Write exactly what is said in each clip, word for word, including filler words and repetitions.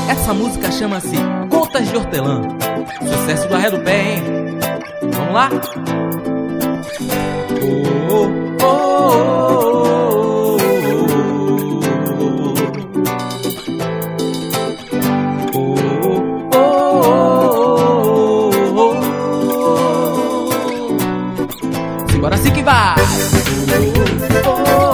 Essa música chama-se Gotas de Hortelã, sucesso do Arredo Pé, hein? Vamos lá? Oh, oh, oh, oh, oh, oh, oh, oh. Simbora assim que vai! Oh, oh, oh.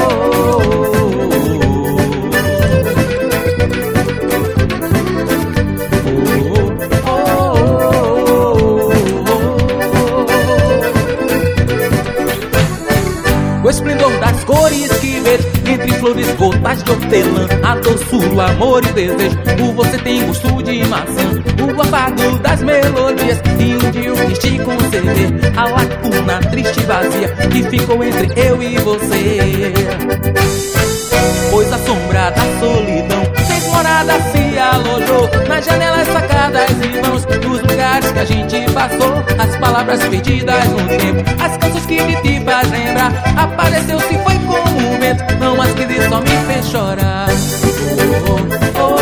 O esplendor das cores que vejo entre flores, gotas de hortelã, a doçura, o amor e o desejo. O você tem gosto de maçã, o afago das melodias e um dia eu quis te conceder a lacuna triste e vazia que ficou entre eu e você. Pois a sombra da solidão fez morada, se alojou nas janelas, sacadas e vãos dos lugares que a gente passou. As palavras perdidas no tempo, as canções que de ti faz lembrar. Apareceu, se foi como um vento, não as que só me fez chorar. Oh, oh, oh,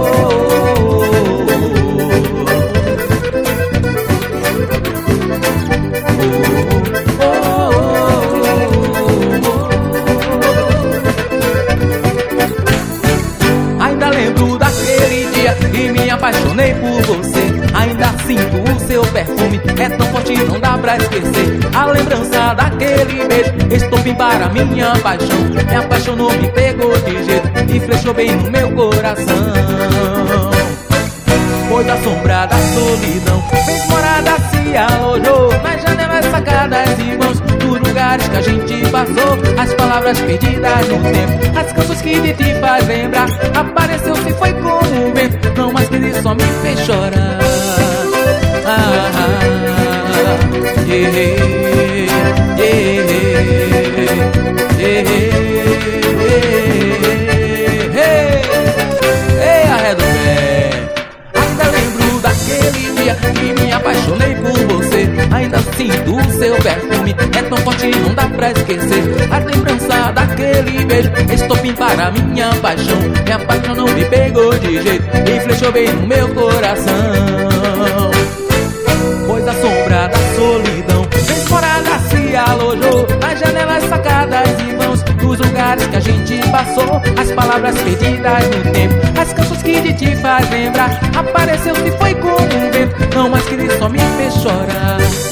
oh, oh. Ainda lembro daquele dia e me apaixonei por você. Ainda sinto o seu perfume, é tão forte, não dá pra esquecer. A lembrança daquele beijo, estopim para minha paixão. Me apaixonou, me pegou de jeito e flechou bem no meu coração. Pois a sombra da solidão fez morada, se alojou nas janelas, sacadas e vãos dos lugares que a gente passou. As palavras perdidas no tempo, as canções que de ti faz lembrar. Apareceu, se foi como um vento, não mais que ele só me fez chorar. Ah, ah, yeah, yeah, yeah, yeah. Ei, Arredo Pé. Ainda lembro daquele dia que me apaixonei por você. Ainda sinto o seu perfume, é tão forte, não dá pra esquecer. A lembrança daquele beijo, estopim para minha paixão. Me apaixonou, me pegou de jeito e flechou bem no meu coração. Pois a sombra da solidão fez morada, se alojou nas janelas, sacadas e vãos dos lugares que a gente passou. As palavras perdidas no tempo, as canções que de ti faz lembrar. Apareceu, se foi como um vento, não mais que ele só me fez chorar.